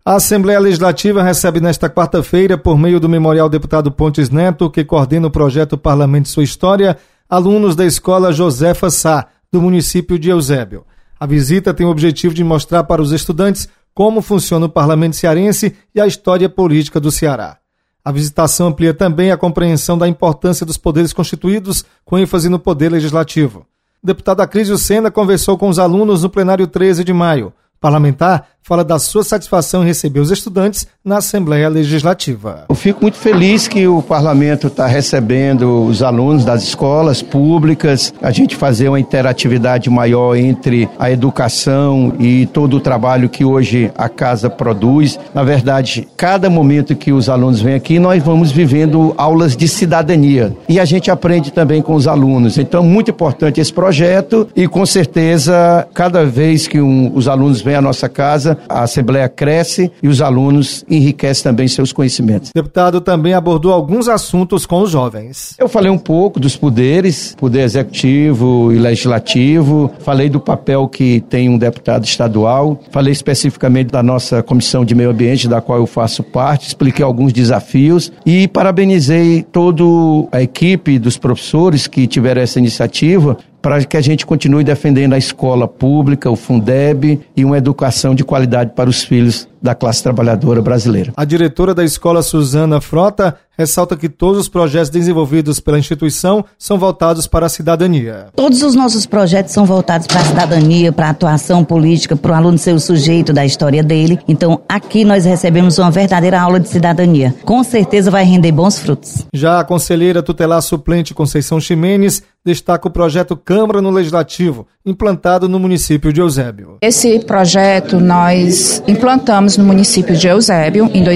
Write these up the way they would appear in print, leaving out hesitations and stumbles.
A Assembleia Legislativa recebe nesta quarta-feira, por meio do Memorial Deputado Pontes Neto, que coordena o projeto Parlamento e Sua História, alunos da Escola Josefa Sá, do município de Eusébio. A visita tem o objetivo de mostrar para os estudantes como funciona o Parlamento cearense e a história política do Ceará. A visitação amplia também a compreensão da importância dos poderes constituídos, com ênfase no poder legislativo. O deputado Acrísio Sena conversou com os alunos no plenário 13 de maio. O parlamentar fala da sua satisfação em receber os estudantes na Assembleia Legislativa. Eu fico muito feliz que o parlamento está recebendo os alunos das escolas públicas, a gente fazer uma interatividade maior entre a educação e todo o trabalho que hoje a casa produz. Na verdade, cada momento que os alunos vêm aqui, nós vamos vivendo aulas de cidadania e a gente aprende também com os alunos. Então, muito importante esse projeto e, com certeza, cada vez que os alunos vêm à nossa casa, a Assembleia cresce e os alunos enriquecem também seus conhecimentos. O deputado também abordou alguns assuntos com os jovens. Eu falei um pouco dos poderes, poder executivo e legislativo, falei do papel que tem um deputado estadual, falei especificamente da nossa Comissão de Meio Ambiente, da qual eu faço parte, expliquei alguns desafios e parabenizei toda a equipe dos professores que tiveram essa iniciativa para que a gente continue defendendo a escola pública, o Fundeb e uma educação de qualidade para os filhos da classe trabalhadora brasileira. A diretora da escola, Suzana Frota, ressalta que todos os projetos desenvolvidos pela instituição são voltados para a cidadania. Todos os nossos projetos são voltados para a cidadania, para a atuação política, para o aluno ser o sujeito da história dele. Então, aqui nós recebemos uma verdadeira aula de cidadania. Com certeza vai render bons frutos. Já a conselheira tutelar suplente Conceição Ximenes destaca o projeto Câmara no Legislativo, implantado no município de Eusébio. Esse projeto nós implantamos no município de Eusébio em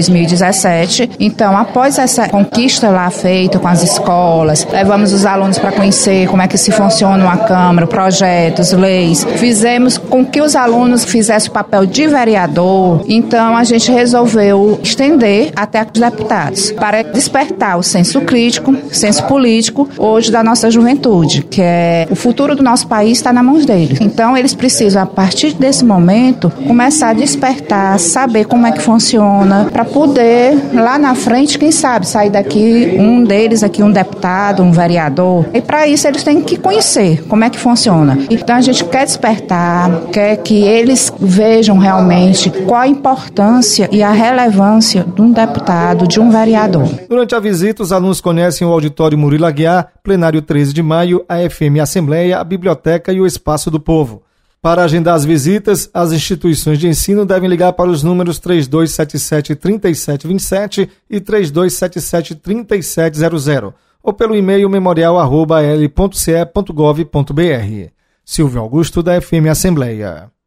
2017. Então, após essa conquista lá feita com as escolas, levamos os alunos para conhecer como é que se funciona uma Câmara, projetos, leis. Fizemos com que os alunos fizessem o papel de vereador. Então, a gente resolveu estender até os deputados para despertar o senso crítico, senso político, hoje da nossa juventude, que é o futuro do nosso país está nas mãos deles. Então, eles precisam, a partir desse momento, começar a despertar, saber como é que funciona, para poder, lá na frente, quem sabe, sair daqui, um deles aqui, um deputado, um vereador. E para isso, eles têm que conhecer como é que funciona. Então, a gente quer despertar, quer que eles vejam realmente qual a importância e a relevância de um deputado, de um vereador. Durante a visita, os alunos conhecem o auditório Murilo Aguiar, plenário 13 de maio, a FM Assembleia, a Biblioteca e o Espaço do Povo. Para agendar as visitas, as instituições de ensino devem ligar para os números 3277-3727 e 3277-3700 ou pelo e-mail memorial@l.ce.gov.br. Silvio Augusto, da FM Assembleia.